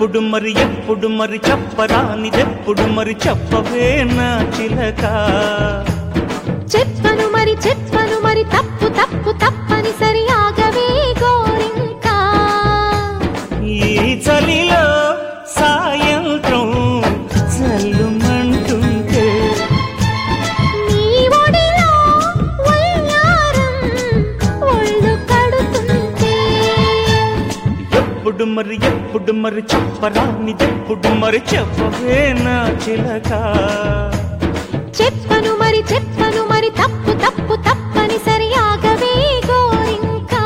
ఎప్పుడు మరి చెప్పరానిదెప్పుడు మరి చెప్పవే నా చిలక చెప్పను మరి తప్పు తప్పని సరి ఆగవే గోరింకా ఈ చలిలో సాయంత్రం చల్లుమంటుంటే నీ ఒడిలో వయ్యారం ఒళ్ళు కడుతుంటే ఎప్పుడు మరి చెప్పరానిదెప్పుడు మరి చెప్పవే నా చిలక చెప్పను మరి తప్పు తప్పని సరి ఆగవే గోరింకా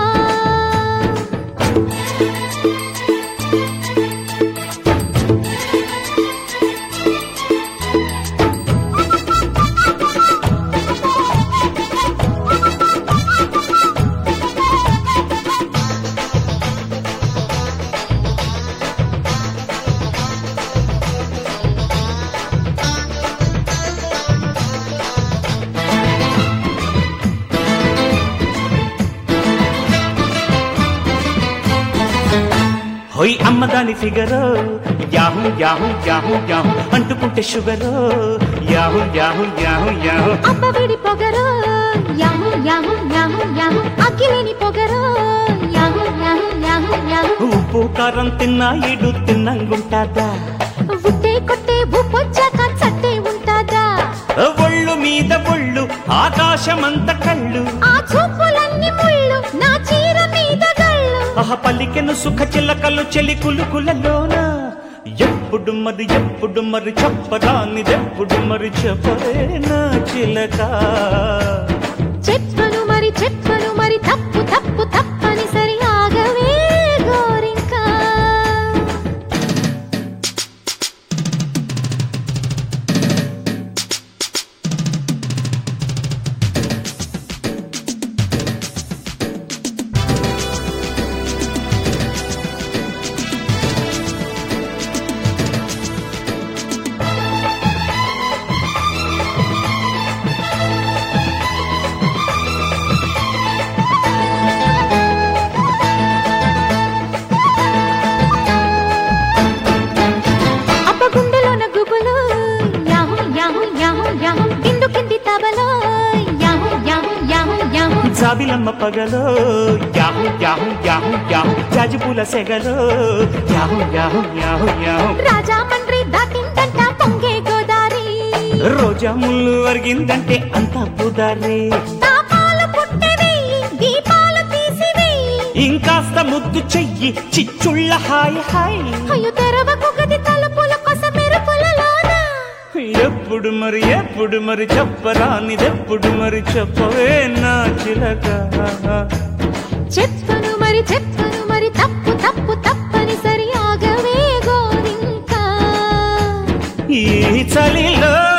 హోయ్ అమ్మదాని ఫిగరో యాహూ యాహూ యాహూ యాహూ అంటుకుంటే షుగరో యాహూ యాహూ యాహూ యాహూ అబ్బవిడి పొగరో యాహూ యాహూ యాహూ యాహూ అఖిలేని పొగరో యాహూ యాహూ యాహూ యాహూ ఉప్పు కారం తిన్నా ఇడు తిన్నంగుంటాదా ఉట్టే కొట్టే ఊపొచ్చాక చట్టే ఉంటాదా ఒళ్ళు మీద ఒళ్ళు ఆకాశమంత కళ్ళు ఆ చూపులన్నీ ముళ్ళు నా చీర మీద గళ్ళు ఆహ పలికెను సుఖ చిలకలు చెలి కులుకులలోన ఎప్పుడు మరి చెప్పరానిదెప్పుడు మరి చెప్పవే నా చిలక చెప్పను మరి తప్పు తప్పని సరి ఆగవే గోరింకా గుండెలోన గుబులు యాహూ యాహూ యాహూ యాహూ కిందు కింది తబలో యాహూ యాహూ యాహూ యాహూ జాబిలమ్మ పగలో యాహూ యాహూ యాహూ యాహూ జాజిపూల సెగలో yahoo yahoo yahoo yahoo Rajahmundry దాటిందంట పొంగే గోదారి రోజా ముళ్ళు అరిగిందంటే అంతా పుదారే తాపాలు పుట్టవేయి దీపాలు తీసివేయి ఇంకాస్త ముద్దు చెయ్యి చిచ్చుళ్ళ హాయ్ హాయ్ అయ్యో తెరవకు గది తలుపుల కొస మెరుపులలోన ఎప్పుడు మరి చెప్పరానిదెప్పుడు మరి చెప్పవే నా చిలక చెప్పను మరి తప్పు తప్పని సరి ఆగవే గోరింకా ఈ చలిలో